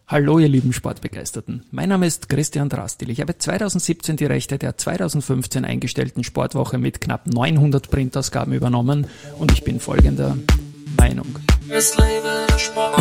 Hallo ihr lieben Sportbegeisterten, mein Name ist Christian Drastil. Ich habe 2017 die Rechte der 2015 eingestellten Sportwoche mit knapp 900 Printausgaben übernommen und ich bin folgender Meinung. Es lebe der Sport.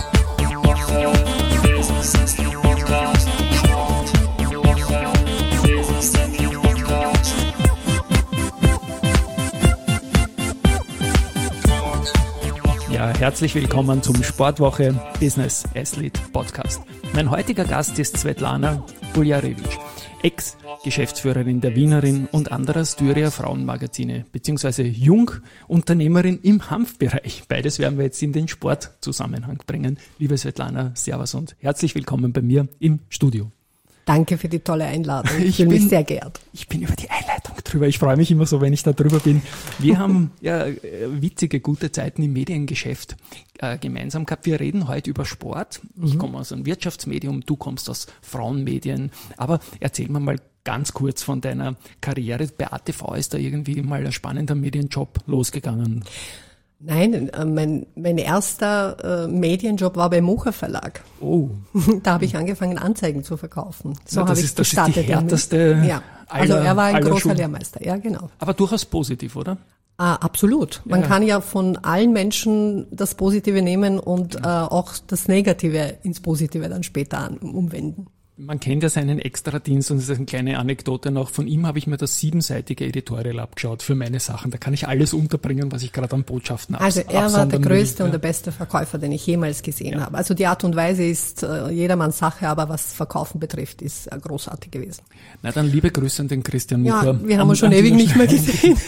Ja, herzlich willkommen zum Sportwoche Business Athlete Podcast. Mein heutiger Gast ist Svetlana Buljarevic, Ex-Geschäftsführerin der Wienerin und anderer Styria Frauenmagazine, beziehungsweise Jungunternehmerin im Hanfbereich. Beides werden wir jetzt in den Sportzusammenhang bringen. Liebe Svetlana, servus und herzlich willkommen bei mir im Studio. Danke für die tolle Einladung. Ich bin mich sehr geehrt. Ich bin über die Einleitung drüber. Ich freue mich immer so, wenn ich da drüber bin. Wir haben ja witzige, gute Zeiten im Mediengeschäft gemeinsam gehabt. Wir reden heute über Sport. Ich komme aus einem Wirtschaftsmedium, du kommst aus Frauenmedien. Aber erzähl mir mal ganz kurz von deiner Karriere. Bei ATV ist da irgendwie mal ein spannender Medienjob losgegangen. Nein, mein erster Medienjob war beim Mucher Verlag. Oh. Da habe ich angefangen, Anzeigen zu verkaufen. So habe ich gestartet. Das ist die härteste ja. Also er war ein großer Schulen. Lehrmeister, ja genau. Aber durchaus positiv, oder? Absolut. Man kann ja von allen Menschen das Positive nehmen und auch das Negative ins Positive dann später umwenden. Man kennt ja seinen Extradienst und das ist eine kleine Anekdote noch. Von ihm habe ich mir das 7-seitige Editorial abgeschaut für meine Sachen. Da kann ich alles unterbringen, was ich gerade an Botschaften Also er war der größte und der beste Verkäufer, den ich jemals gesehen habe. Also die Art und Weise ist jedermanns Sache, aber was Verkaufen betrifft, ist großartig gewesen. Na dann liebe Grüße an den Christian Mucher. Ja, wir haben uns schon ewig nicht mehr gesehen.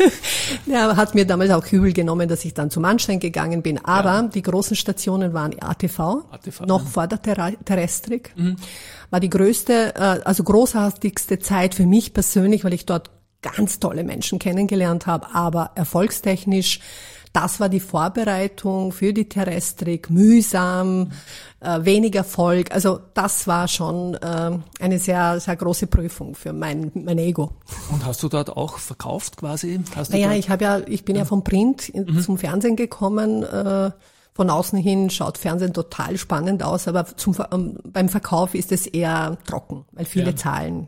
Er hat mir damals auch übel genommen, dass ich dann zum Anstein gegangen bin. Aber die großen Stationen waren ATV noch vor der Terrestrik. War die größte, also großartigste Zeit für mich persönlich, weil ich dort ganz tolle Menschen kennengelernt habe, aber erfolgstechnisch, das war die Vorbereitung für die Terrestrik, mühsam, wenig Erfolg, also das war schon eine sehr, sehr große Prüfung für mein Ego. Und hast du dort auch verkauft quasi? Ich bin ja vom Print zum Fernsehen gekommen, von außen hin schaut Fernsehen total spannend aus, aber beim Verkauf ist es eher trocken, weil viele Zahlen,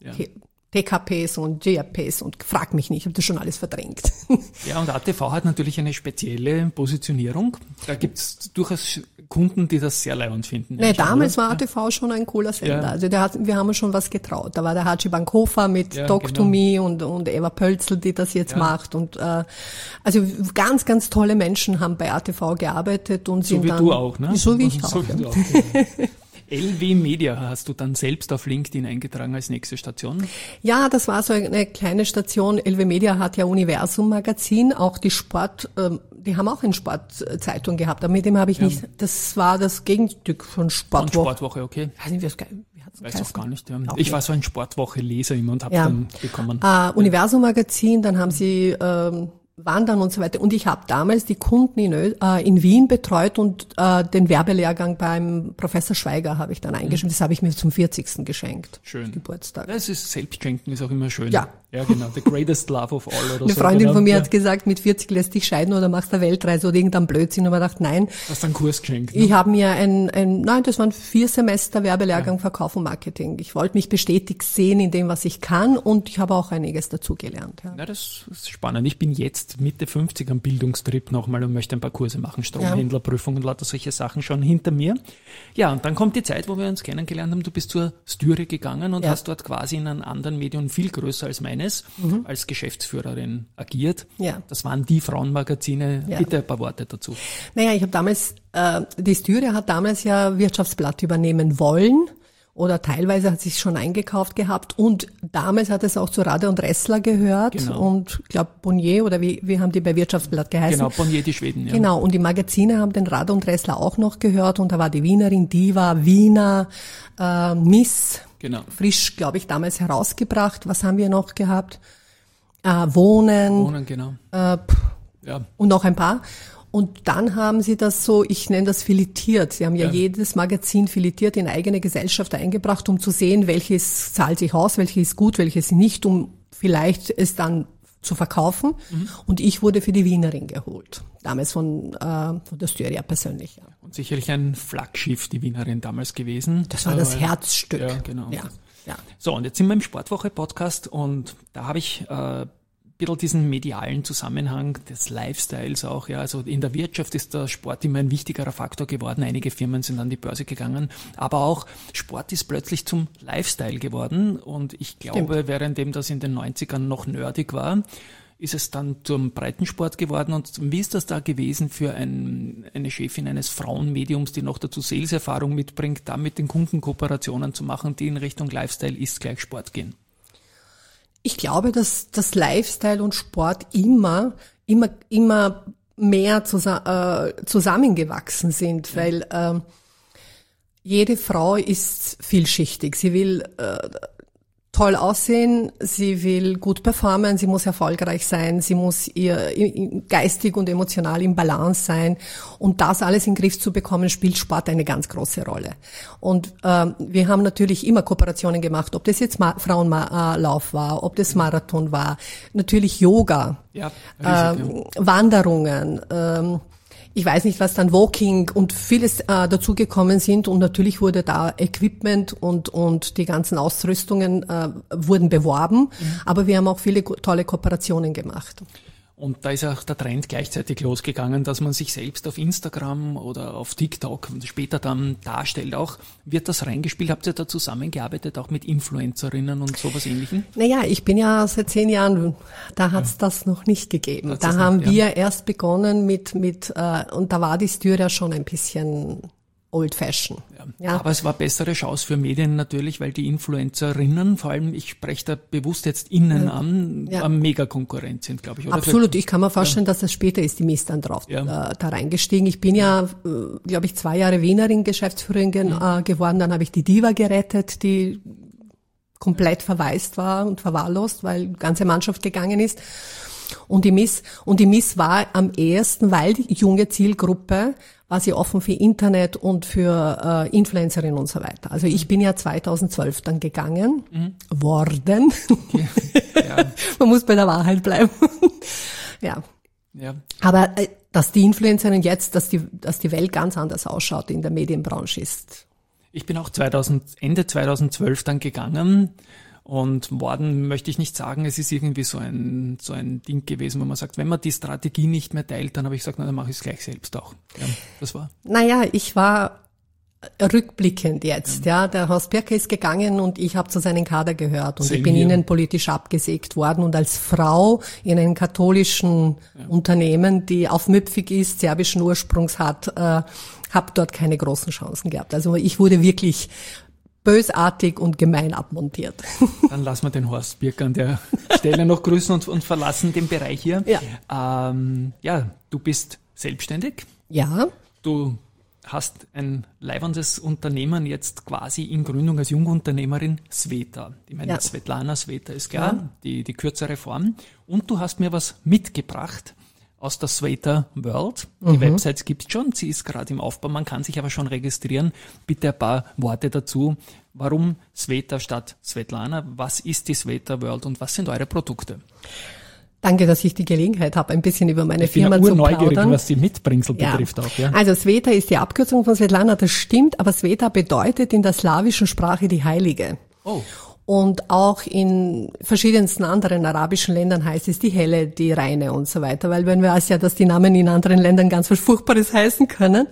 TKPs und GRPs und frag mich nicht, ich habe das schon alles verdrängt. Ja, und ATV hat natürlich eine spezielle Positionierung. Da gibt's durchaus Kunden, die das sehr leibend finden. Nee, damals war ATV schon ein cooler Sender. Ja. Also wir haben uns schon was getraut. Da war der Haji Bankhofer mit Talk to Me und Eva Pölzl, die das jetzt macht. Und also ganz, ganz tolle Menschen haben bei ATV gearbeitet und sind dann... So wie du auch, ne? So wie ich auch, ja. LW Media hast du dann selbst auf LinkedIn eingetragen als nächste Station? Ja, das war so eine kleine Station. LW Media hat ja Universum Magazin, auch die haben auch eine Sportzeitung gehabt, aber mit dem habe ich nicht, das war das Gegenstück von Sportwoche. Von Sportwoche, okay. Weiß auch gar nicht, ja. Okay. Ich war so ein Sportwoche-Leser immer und habe dann bekommen. Universum Magazin, dann haben sie Wandern und so weiter. Und ich habe damals die Kunden in Wien betreut und den Werbelehrgang beim Professor Schweiger habe ich dann eingeschrieben. Das habe ich mir zum 40. geschenkt. Schön. Geburtstag. Das ist Selbstschenken, ist auch immer schön. Ja. Ja, genau. The greatest love of all oder so. Eine Freundin von mir hat gesagt, mit 40 lässt dich scheiden oder machst eine Weltreise oder irgendein Blödsinn. Und ich dachte, nein. Hast du einen Kurs geschenkt? Ne? Ich habe mir nein, das waren 4 Semester Werbelehrgang Verkauf und Marketing. Ich wollte mich bestätigt sehen in dem, was ich kann und ich habe auch einiges dazugelernt. Ja, das ist spannend. Ich bin jetzt Mitte 50 am Bildungstrip nochmal und möchte ein paar Kurse machen, Stromhändlerprüfung und lauter solche Sachen schon hinter mir. Ja, und dann kommt die Zeit, wo wir uns kennengelernt haben. Du bist zur Styria gegangen und hast dort quasi in einem anderen Medium viel größer als meines, als Geschäftsführerin agiert. Ja. Das waren die Frauenmagazine. Ja. Bitte ein paar Worte dazu. Naja, ich habe damals, die Styria hat damals ja Wirtschaftsblatt übernehmen wollen. Oder teilweise hat sich schon eingekauft gehabt und damals hat es auch zu Rader und Ressler gehört und ich glaube Bonnier oder wie haben die bei Wirtschaftsblatt geheißen? Genau, Bonnier, die Schweden. Ja. Genau, und die Magazine haben den Rader und Ressler auch noch gehört und da war die Wienerin, Diva, Wiener, Miss, frisch, glaube ich, damals herausgebracht. Was haben wir noch gehabt? Wohnen, genau. Und noch ein paar. Und dann haben sie das so, ich nenne das filetiert. Sie haben ja jedes Magazin filetiert in eigene Gesellschaft eingebracht, um zu sehen, welches zahlt sich aus, welches ist gut, welches nicht, um vielleicht es dann zu verkaufen. Und ich wurde für die Wienerin geholt. Damals von der Styria persönlich. Ja. Und sicherlich ein Flaggschiff, die Wienerin damals gewesen. Das war das Herzstück. Ja, genau. Ja. Ja. So, und jetzt sind wir im Sportwoche-Podcast und da habe ich ein bisschen diesen medialen Zusammenhang des Lifestyles auch. Ja, also in der Wirtschaft ist der Sport immer ein wichtigerer Faktor geworden. Einige Firmen sind an die Börse gegangen, aber auch Sport ist plötzlich zum Lifestyle geworden und ich glaube, währenddem das in den 90ern noch nerdig war, ist es dann zum Breitensport geworden. Und wie ist das da gewesen für eine Chefin eines Frauenmediums, die noch dazu Sales-Erfahrung mitbringt, da mit den Kunden Kooperationen zu machen, die in Richtung Lifestyle ist gleich Sport gehen? Ich glaube, dass das Lifestyle und Sport immer mehr zusammengewachsen sind, weil jede Frau ist vielschichtig. Sie will toll aussehen, sie will gut performen, sie muss erfolgreich sein, sie muss geistig und emotional im Balance sein. Und das alles in den Griff zu bekommen, spielt Sport eine ganz große Rolle. Und wir haben natürlich immer Kooperationen gemacht, ob das jetzt Frauenlauf war, ob das Marathon war, natürlich Yoga, Wanderungen, ich weiß nicht, was dann Walking und vieles dazugekommen sind und natürlich wurde da Equipment und die ganzen Ausrüstungen wurden beworben, aber wir haben auch viele tolle Kooperationen gemacht. Und da ist auch der Trend gleichzeitig losgegangen, dass man sich selbst auf Instagram oder auf TikTok und später dann darstellt. Auch wird das reingespielt? Habt ihr da zusammengearbeitet, auch mit Influencerinnen und sowas Ähnlichem? Naja, ich bin ja seit 10 Jahren, da hat's das noch nicht gegeben. Da haben wir erst begonnen mit und da war die Styria schon ein bisschen old fashion. Ja. Aber es war bessere Chance für Medien natürlich, weil die Influencerinnen, vor allem ich spreche da bewusst jetzt innen an, mega Konkurrent sind, glaube ich. Oder? Absolut, ich kann mir vorstellen, dass das später ist, die Miss dann drauf da reingestiegen. Ich bin glaube ich, 2 Jahre Wienerin, Geschäftsführerin geworden, dann habe ich die Diva gerettet, die komplett verwaist war und verwahrlost, weil die ganze Mannschaft gegangen ist. Und die Miss war am ehesten, weil die junge Zielgruppe war sie offen für Internet und für Influencerinnen und so weiter. Also ich bin ja 2012 dann gegangen worden. Ja. Man muss bei der Wahrheit bleiben. Ja. Aber dass die Influencerin jetzt, dass die Welt ganz anders ausschaut in der Medienbranche ist. Ich bin auch Ende 2012 dann gegangen. Und worden möchte ich nicht sagen, es ist irgendwie so ein Ding gewesen, wo man sagt, wenn man die Strategie nicht mehr teilt, dann habe ich gesagt, dann mache ich es gleich selbst auch. Ja, das war. Naja, ich war rückblickend jetzt, der Horst Birker ist gegangen und ich habe zu seinem Kader gehört und ich bin innenpolitisch abgesägt worden und als Frau in einem katholischen Unternehmen, die aufmüpfig ist, serbischen Ursprungs hat, habe dort keine großen Chancen gehabt. Also ich wurde wirklich bösartig und gemein abmontiert. Dann lassen wir den Horst Birker an der Stelle noch grüßen und verlassen den Bereich hier. Ja. Du bist selbstständig. Ja. Du hast ein leibendes Unternehmen jetzt quasi in Gründung als Jungunternehmerin, Sveta. Ich meine, Svetlana Sveta ist klar, die kürzere Form. Und du hast mir was mitgebracht aus der Sveta World. Die Website gibt's schon, sie ist gerade im Aufbau, man kann sich aber schon registrieren. Bitte ein paar Worte dazu. Warum Sveta statt Svetlana? Was ist die Sveta World und was sind eure Produkte? Danke, dass ich die Gelegenheit habe, ein bisschen über meine Firma zu plaudern. Ich bin neugierig, was die Mitbringsel betrifft auch. Ja. Also Sveta ist die Abkürzung von Svetlana, das stimmt, aber Sveta bedeutet in der slawischen Sprache die Heilige. Oh. Und auch in verschiedensten anderen arabischen Ländern heißt es die Helle, die Reine und so weiter, weil man weiß ja, dass die Namen in anderen Ländern ganz was Furchtbares heißen können.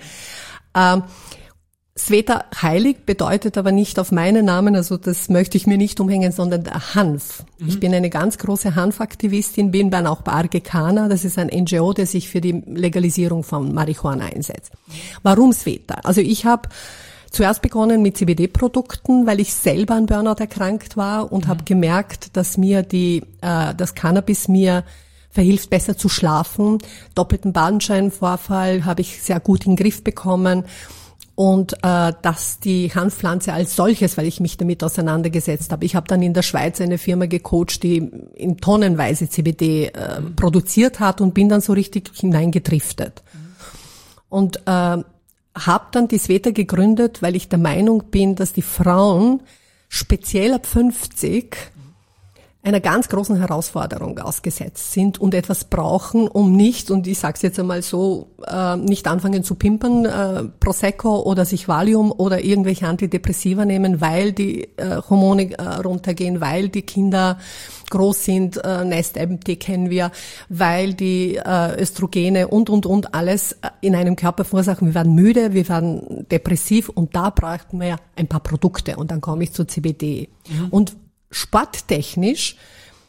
Sveta heilig bedeutet aber nicht auf meinen Namen, also das möchte ich mir nicht umhängen, sondern der Hanf. Ich bin eine ganz große Hanfaktivistin, bin dann auch bei Argekana, das ist ein NGO, der sich für die Legalisierung von Marihuana einsetzt. Warum Sveta? Also ich habe zuerst begonnen mit CBD-Produkten, weil ich selber an Burnout erkrankt war und habe gemerkt, dass mir das Cannabis mir verhilft, besser zu schlafen. Doppelten Bandscheibenvorfall habe ich sehr gut in den Griff bekommen. Und dass die Hanfpflanze als solches, weil ich mich damit auseinandergesetzt habe. Ich habe dann in der Schweiz eine Firma gecoacht, die in tonnenweise CBD produziert hat und bin dann so richtig hineingedriftet. Und habe dann die Sveta gegründet, weil ich der Meinung bin, dass die Frauen speziell ab 50 einer ganz großen Herausforderung ausgesetzt sind und etwas brauchen, um nicht, und ich sage es jetzt einmal so, nicht anfangen zu pimpern, Prosecco oder sich Valium oder irgendwelche Antidepressiva nehmen, weil die Hormone runtergehen, weil die Kinder groß sind, Nest-MT kennen wir, weil die Östrogene und alles in einem Körper verursachen. Wir werden müde, wir werden depressiv und da brauchten wir ein paar Produkte und dann komme ich zu CBD. Und sporttechnisch,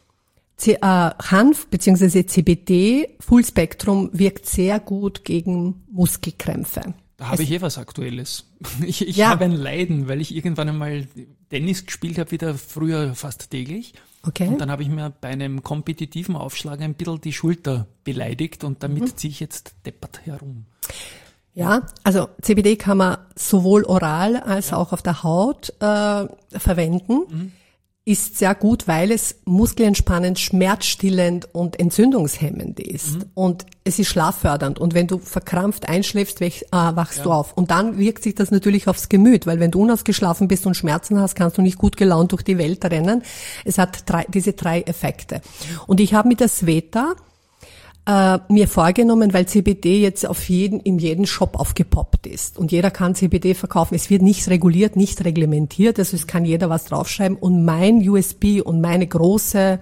Hanf bzw. CBD Fullspektrum wirkt sehr gut gegen Muskelkrämpfe. Da habe ich was Aktuelles. Ich habe ein Leiden, weil ich irgendwann einmal Tennis gespielt habe, wieder früher fast täglich. Okay. Und dann habe ich mir bei einem kompetitiven Aufschlag ein bisschen die Schulter beleidigt und damit ziehe ich jetzt deppert herum. Ja, also CBD kann man sowohl oral als auch auf der Haut verwenden. Ist sehr gut, weil es muskelentspannend, schmerzstillend und entzündungshemmend ist. Und es ist schlaffördernd. Und wenn du verkrampft einschläfst, wachst du auf. Und dann wirkt sich das natürlich aufs Gemüt, weil wenn du unausgeschlafen bist und Schmerzen hast, kannst du nicht gut gelaunt durch die Welt rennen. Es hat diese drei Effekte. Und ich habe mit der Sveta mir vorgenommen, weil CBD jetzt in jedem Shop aufgepoppt ist und jeder kann CBD verkaufen. Es wird nicht reguliert, nicht reglementiert, also es kann jeder was draufschreiben und mein USB und meine große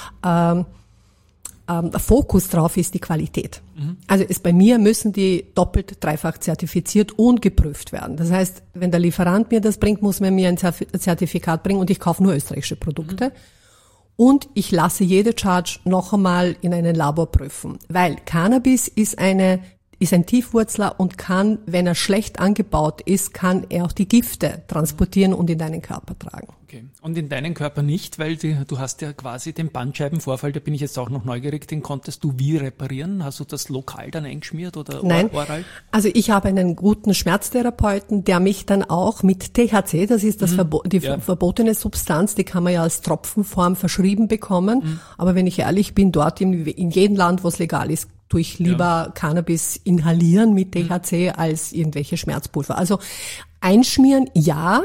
Fokus drauf ist die Qualität. Also bei mir müssen die doppelt, dreifach zertifiziert und geprüft werden. Das heißt, wenn der Lieferant mir das bringt, muss man mir ein Zertifikat bringen und ich kaufe nur österreichische Produkte. Und ich lasse jede Charge noch einmal in einem Labor prüfen, weil Cannabis ist ein Tiefwurzler und kann, wenn er schlecht angebaut ist, kann er auch die Gifte transportieren und in deinen Körper tragen. Okay. Und in deinen Körper nicht, weil du hast ja quasi den Bandscheibenvorfall, da bin ich jetzt auch noch neugierig, den konntest du wie reparieren? Hast du das lokal dann eingeschmiert oder Nein. Oral? Also ich habe einen guten Schmerztherapeuten, der mich dann auch mit THC, das ist die verbotene Substanz, die kann man ja als Tropfenform verschrieben bekommen. Aber wenn ich ehrlich bin, dort in jedem Land, wo es legal ist, tue ich lieber Cannabis inhalieren mit THC als irgendwelche Schmerzpulver. Also einschmieren, ja,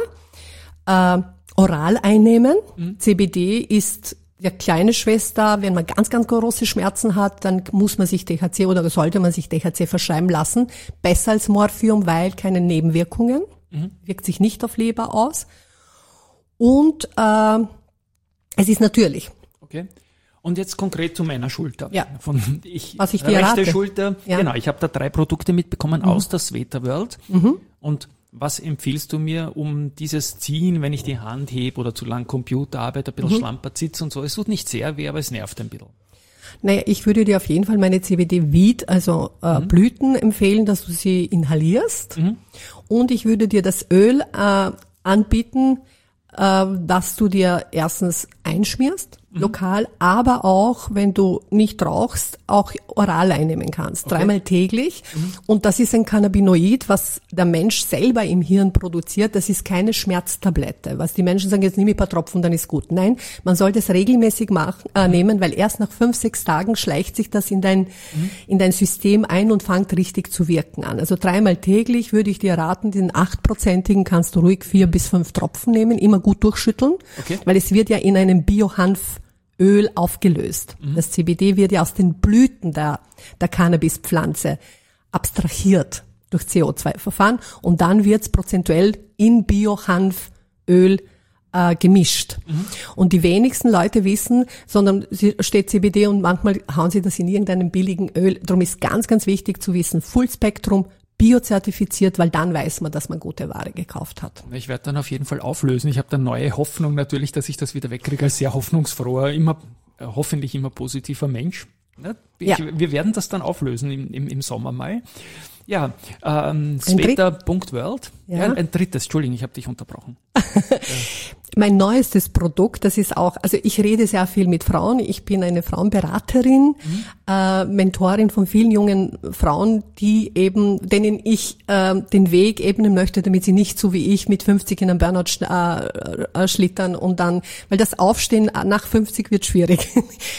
oral einnehmen. CBD ist der kleine Schwester, wenn man ganz, ganz große Schmerzen hat, dann muss man sich THC oder sollte man sich THC verschreiben lassen. Besser als Morphium, weil keine Nebenwirkungen, wirkt sich nicht auf Leber aus. Und es ist natürlich. Okay. Und jetzt konkret zu meiner Schulter. Ja. Was ich dir rate. Schulter. Ja. Genau, ich habe da 3 Produkte mitbekommen aus der Sveta World. Und was empfiehlst du mir, um dieses Ziehen, wenn ich die Hand hebe oder zu lang Computer arbeite, ein bisschen schlampert sitze und so? Es tut nicht sehr weh, aber es nervt ein bisschen. Naja, ich würde dir auf jeden Fall meine CBD-Weed, also Blüten empfehlen, dass du sie inhalierst. Und ich würde dir das Öl anbieten, dass du dir erstens einschmierst, lokal, aber auch, wenn du nicht rauchst, auch oral einnehmen kannst. Okay. 3-mal täglich. Und das ist ein Cannabinoid, was der Mensch selber im Hirn produziert. Das ist keine Schmerztablette. Was die Menschen sagen, jetzt nehme ich ein paar Tropfen, dann ist gut. Nein, man sollte es regelmäßig nehmen, weil erst nach 5-6 Tagen schleicht sich das in dein System ein und fängt richtig zu wirken an. Also 3-mal täglich würde ich dir raten, den 8%igen kannst du ruhig 4 bis 5 Tropfen nehmen, immer gut durchschütteln, weil es wird ja in einem Biohanföl aufgelöst. Das CBD wird ja aus den Blüten der Cannabispflanze abstrahiert durch CO2-Verfahren und dann wird's prozentuell in Biohanföl gemischt. Und die wenigsten Leute wissen, sondern steht CBD und manchmal hauen sie das in irgendeinem billigen Öl. Darum ist ganz, ganz wichtig zu wissen, Fullspektrum, biozertifiziert, weil dann weiß man, dass man gute Ware gekauft hat. Ich werde dann auf jeden Fall auflösen. Ich habe dann neue Hoffnung natürlich, dass ich das wieder wegkriege als sehr hoffnungsfroher, hoffentlich immer positiver Mensch. Wir werden das dann auflösen im Sommer mal. Ja, Sveta.world. Ja, ein drittes, Entschuldigung, ich habe dich unterbrochen. Mein neuestes Produkt, das ist auch, also ich rede sehr viel mit Frauen, ich bin eine Frauenberaterin, Mentorin von vielen jungen Frauen, denen ich den Weg ebnen möchte, damit sie nicht so wie ich mit 50 in einem Burnout schlittern und dann, weil das Aufstehen nach 50 wird schwierig.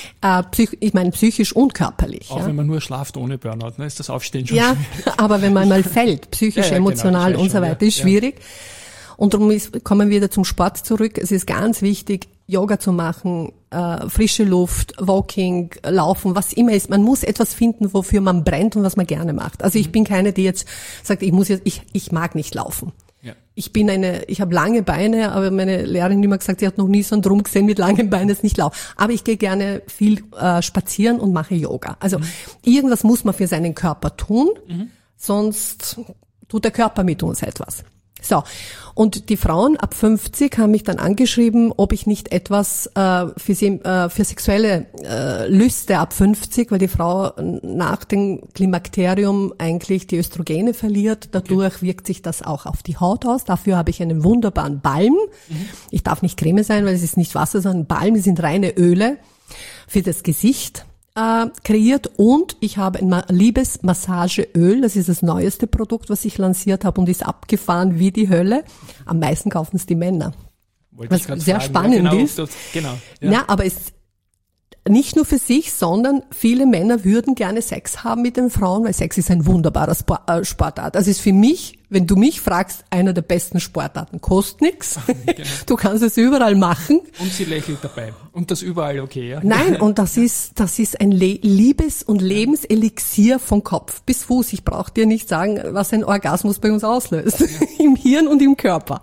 Ich meine psychisch und körperlich. Auch wenn man nur schlaft ohne Burnout, ne, ist das Aufstehen schon schwierig. Ja, aber wenn man mal fällt, psychisch, emotional und so weiter, ist schwierig. Und darum kommen wir wieder zum Sport zurück. Es ist ganz wichtig, Yoga zu machen, frische Luft, Walking, Laufen, was immer ist. Man muss etwas finden, wofür man brennt und was man gerne macht. Also ich bin keine, die jetzt sagt, ich mag nicht laufen. Ja. Ich habe lange Beine, aber meine Lehrerin hat immer gesagt, sie hat noch nie so einen Drum gesehen mit langen Beinen, ist nicht lau. Aber ich gehe gerne viel spazieren und mache Yoga. Also irgendwas muss man für seinen Körper tun, sonst tut der Körper mit uns etwas. So, und die Frauen ab 50 haben mich dann angeschrieben, ob ich nicht etwas für sexuelle Lüste ab 50, weil die Frau nach dem Klimakterium eigentlich die Östrogene verliert. Dadurch wirkt sich das auch auf die Haut aus. Dafür habe ich einen wunderbaren Balm. Ich darf nicht Creme sein, weil es ist nicht Wasser, sondern Balm. Die sind reine Öle für das Gesicht kreiert, und ich habe ein Liebesmassageöl, das ist das neueste Produkt, was ich lanciert habe und ist abgefahren wie die Hölle. Am meisten kaufen es die Männer. Was sehr spannend ist. Genau. Ja, aber es nicht nur für sich, sondern viele Männer würden gerne Sex haben mit den Frauen, weil Sex ist ein wunderbarer Sportart. Also ist für mich, wenn du mich fragst, einer der besten Sportarten. Kostet nichts. Genau. Du kannst es überall machen. Und sie lächelt dabei. Und das überall okay, ja? Nein, und das ist ein Liebes- und Lebenselixier von Kopf bis Fuß. Ich brauche dir nicht sagen, was ein Orgasmus bei uns auslöst. Ja. Im Hirn und im Körper.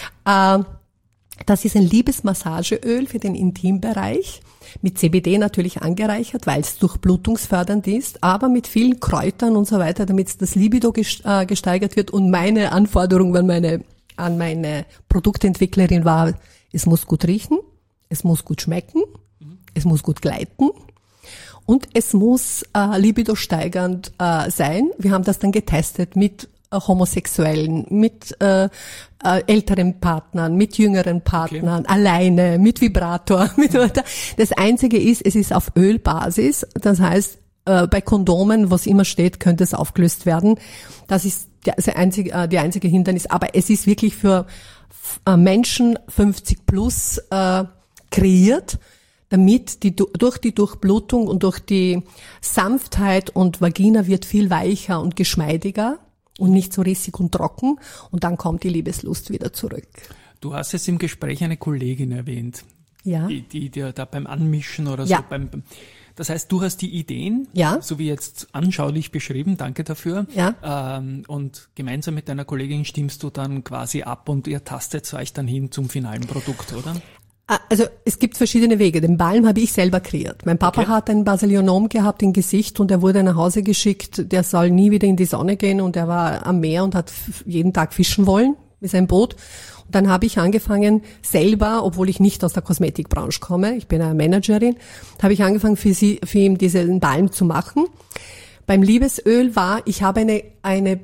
Das ist ein Liebesmassageöl für den Intimbereich. Mit CBD natürlich angereichert, weil es durchblutungsfördernd ist, aber mit vielen Kräutern und so weiter, damit das Libido gesteigert wird. Und meine Anforderung an meine Produktentwicklerin war, es muss gut riechen, es muss gut schmecken, es muss gut gleiten und es muss Libido steigernd sein. Wir haben das dann getestet mit Homosexuellen, mit älteren Partnern, mit jüngeren Partnern, alleine, mit Vibrator, mit weiter. Das Einzige ist, es ist auf Ölbasis. Das heißt, bei Kondomen, was immer steht, könnte es aufgelöst werden. Das ist die einzige Hindernis. Aber es ist wirklich für Menschen 50 plus kreiert, damit durch die Durchblutung und durch die Sanftheit, und Vagina wird viel weicher und geschmeidiger und nicht so rissig und trocken, und dann kommt die Liebeslust wieder zurück. Du hast jetzt im Gespräch eine Kollegin erwähnt, ja, die da beim Anmischen oder ja, so, das heißt, du hast die Ideen, ja, so wie jetzt anschaulich beschrieben, danke dafür, ja, und gemeinsam mit deiner Kollegin stimmst du dann quasi ab und ihr tastet euch dann hin zum finalen Produkt, oder? Also es gibt verschiedene Wege. Den Balm habe ich selber kreiert. Mein Papa hat ein Basilionom gehabt im Gesicht und er wurde nach Hause geschickt. Der soll nie wieder in die Sonne gehen, und er war am Meer und hat jeden Tag fischen wollen mit seinem Boot. Und dann habe ich angefangen selber, obwohl ich nicht aus der Kosmetikbranche komme, ich bin eine Managerin, habe ich angefangen für ihn diesen Balm zu machen. Beim Liebesöl ich habe eine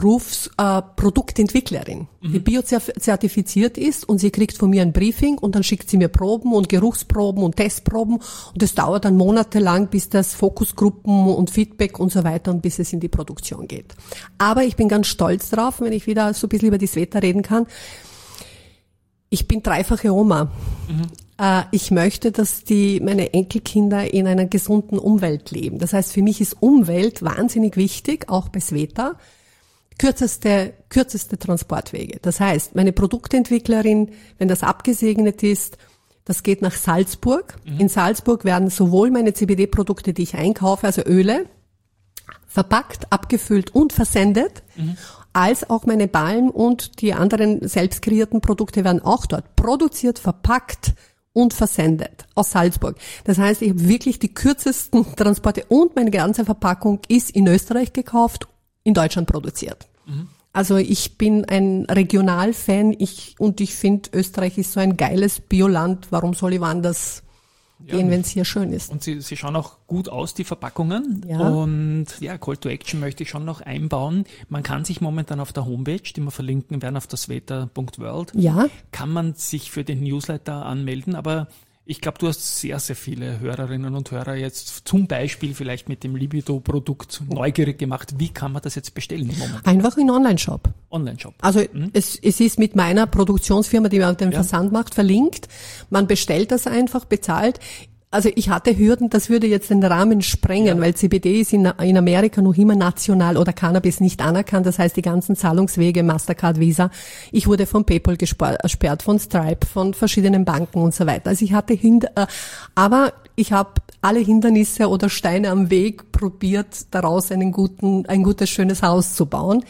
Produktentwicklerin, die biozertifiziert ist, und sie kriegt von mir ein Briefing und dann schickt sie mir Proben und Geruchsproben und Testproben, und das dauert dann monatelang, bis das Fokusgruppen und Feedback und so weiter und bis es in die Produktion geht. Aber ich bin ganz stolz drauf, wenn ich wieder so ein bisschen über die Sveta reden kann. Ich bin dreifache Oma. Ich möchte, dass meine Enkelkinder in einer gesunden Umwelt leben. Das heißt, für mich ist Umwelt wahnsinnig wichtig, auch bei Sveta. Kürzeste Transportwege. Das heißt, meine Produktentwicklerin, wenn das abgesegnet ist, das geht nach Salzburg. In Salzburg werden sowohl meine CBD-Produkte, die ich einkaufe, also Öle, verpackt, abgefüllt und versendet, als auch meine Balm und die anderen selbst kreierten Produkte werden auch dort produziert, verpackt und versendet aus Salzburg. Das heißt, ich habe wirklich die kürzesten Transporte, und meine ganze Verpackung ist in Österreich gekauft, in Deutschland produziert. Also ich bin ein Regionalfan, und ich finde, Österreich ist so ein geiles Bioland. Warum soll ich woanders gehen, wenn es hier schön ist? Und sie schauen auch gut aus, die Verpackungen. Ja. Und ja, Call to Action möchte ich schon noch einbauen. Man kann sich momentan auf der Homepage, die wir verlinken werden, auf der sveta.world, kann man sich für den Newsletter anmelden, aber ich glaube, du hast sehr, sehr viele Hörerinnen und Hörer jetzt zum Beispiel vielleicht mit dem Libido-Produkt neugierig gemacht. Wie kann man das jetzt bestellen im Moment? Einfach in Online-Shop. Online-Shop. Also es ist mit meiner Produktionsfirma, die mir den Versand macht, verlinkt. Man bestellt das einfach, bezahlt. Also ich hatte Hürden, das würde jetzt den Rahmen sprengen, weil CBD ist in Amerika noch immer national oder Cannabis nicht anerkannt. Das heißt, die ganzen Zahlungswege, Mastercard, Visa, ich wurde von PayPal gesperrt, von Stripe, von verschiedenen Banken und so weiter. Also ich hatte aber ich habe alle Hindernisse oder Steine am Weg probiert, daraus ein gutes, schönes Haus zu bauen.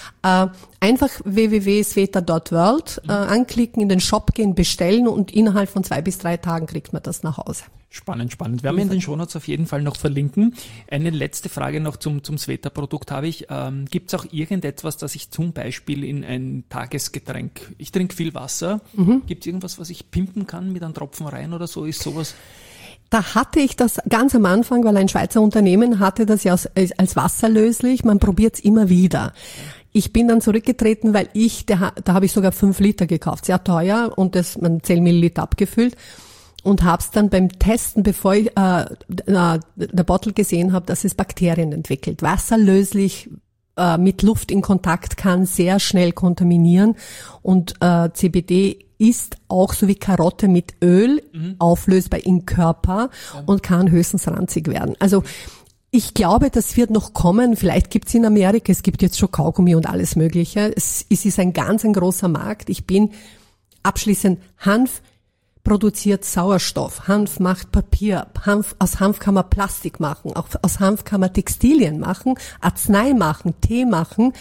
Einfach www.sveta.world anklicken, in den Shop gehen, bestellen und innerhalb von 2 bis 3 Tagen kriegt man das nach Hause. Spannend. Werden wir in den Shownotes auf jeden Fall noch verlinken. Eine letzte Frage noch zum Sveta-Produkt habe ich. Gibt es auch irgendetwas, das ich zum Beispiel in ein Tagesgetränk, ich trinke viel Wasser, gibt es irgendwas, was ich pimpen kann mit einem Tropfen rein oder so? Ist sowas? Da hatte ich das ganz am Anfang, weil ein Schweizer Unternehmen hatte das ja als wasserlöslich. Man probiert es immer wieder. Ich bin dann zurückgetreten, weil da habe ich sogar 5 Liter gekauft, sehr teuer und man 10 Milliliter abgefüllt und habe es dann beim Testen, bevor ich der Bottle gesehen habe, dass es Bakterien entwickelt. Wasserlöslich mit Luft in Kontakt kann sehr schnell kontaminieren und CBD ist auch so wie Karotte mit Öl auflösbar im Körper und kann höchstens ranzig werden. Also ich glaube, das wird noch kommen. Vielleicht gibt's in Amerika, es gibt jetzt schon Kaugummi und alles Mögliche. Es ist ein großer Markt. Ich bin abschließend, Hanf produziert Sauerstoff, Hanf macht Papier, aus Hanf kann man Plastik machen, auch aus Hanf kann man Textilien machen, Arznei machen, Tee machen.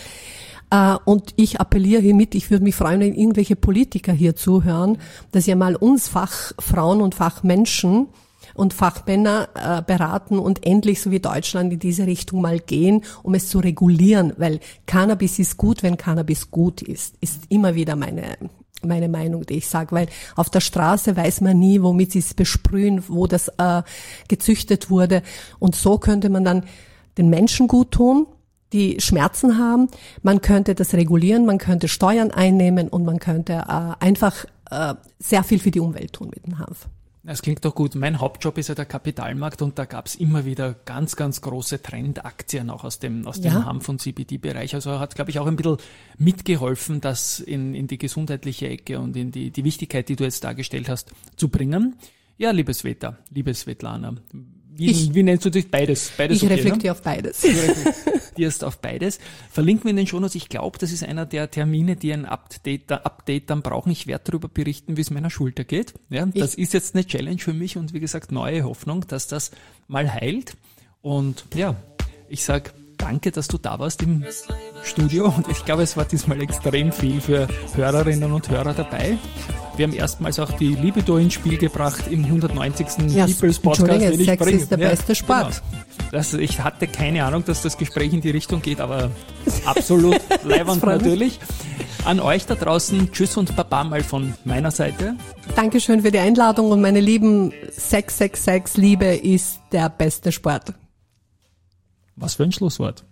Und ich appelliere hiermit, ich würde mich freuen, wenn irgendwelche Politiker hier zuhören, dass ihr mal uns Fachfrauen und Fachmenschen und Fachmänner beraten und endlich, so wie Deutschland, in diese Richtung mal gehen, um es zu regulieren, weil Cannabis ist gut, wenn Cannabis gut ist immer wieder meine Meinung, die ich sage, weil auf der Straße weiß man nie, womit sie es besprühen, wo das gezüchtet wurde, und so könnte man dann den Menschen gut tun, die Schmerzen haben, man könnte das regulieren, man könnte Steuern einnehmen und man könnte einfach sehr viel für die Umwelt tun mit dem Hanf. Das klingt doch gut. Mein Hauptjob ist ja der Kapitalmarkt und da gab es immer wieder ganz, ganz große Trendaktien auch aus dem Hanf- und CBD-Bereich. Also hat, glaube ich, auch ein bisschen mitgeholfen, das in die gesundheitliche Ecke und in die Wichtigkeit, die du jetzt dargestellt hast, zu bringen. Ja, liebe Svetlana, wie nennst du dich? Beides ich okay, reflektiere auf beides. Du reflektierst auf beides. Verlinken wir in den Shownotes. Ich glaube, das ist einer der Termine, die ein Update dann brauchen. Ich werde darüber berichten, wie es meiner Schulter geht. Ja, das ist jetzt eine Challenge für mich und wie gesagt, neue Hoffnung, dass das mal heilt. Und ja, ich sag danke, dass du da warst im Studio und ich glaube, es war diesmal extrem viel für Hörerinnen und Hörer dabei. Wir haben erstmals auch die Libido ins Spiel gebracht im 190. People's Podcast, den ich Sex bringe. ist der beste Sport. Genau. Ich hatte keine Ahnung, dass das Gespräch in die Richtung geht, aber absolut leibend natürlich. An euch da draußen, tschüss und Baba mal von meiner Seite. Dankeschön für die Einladung und meine Lieben, Sex, Liebe ist der beste Sport. Was für ein Schlusswort.